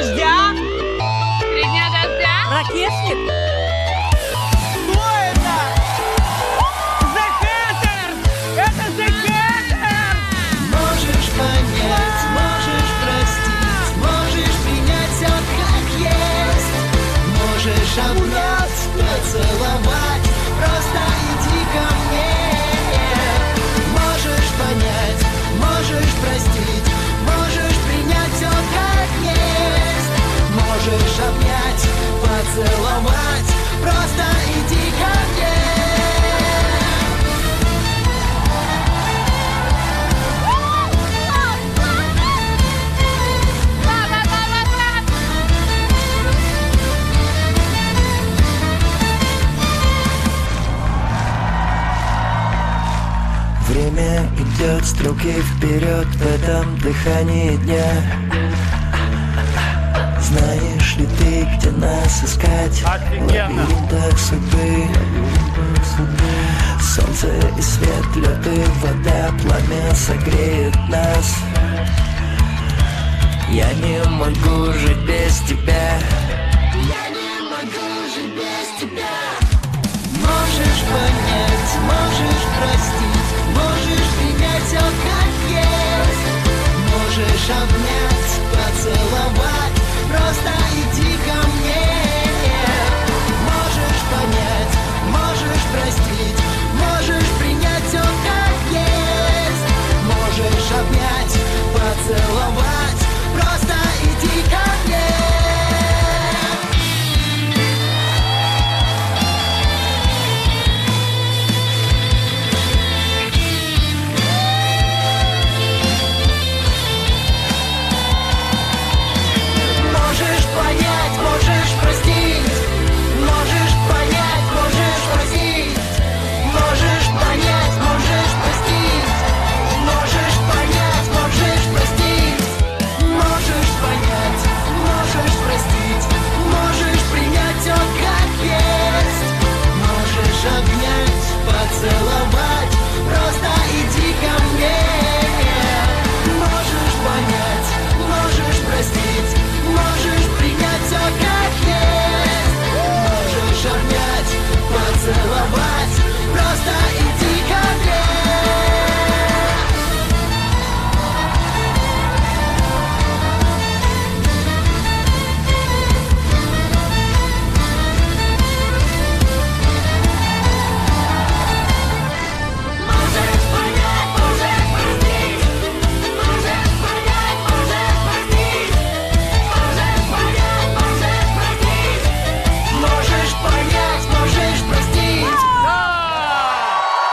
дождя? 3 дня дождя? Ракетник? Кто это? The Hatters! Это The Hatters! Можешь понять, можешь простить, можешь принять все как есть. Можешь обнять, поцеловать, просто иди ко мне. Можешь понять, можешь простить, можешь принять все как есть. Можешь обнять, поцеловать, просто иди ко мне. Время идет стрелкой вперед в этом дыхании дня. Знаешь ли ты, где нас искать? Офигенно. В лабиринтах судьбы. Солнце и свет, лед и вода, пламя согреет нас. Я не могу жить без тебя. Я не могу жить без тебя. Можешь понять, можешь простить, можешь принять все как есть. Можешь обнять.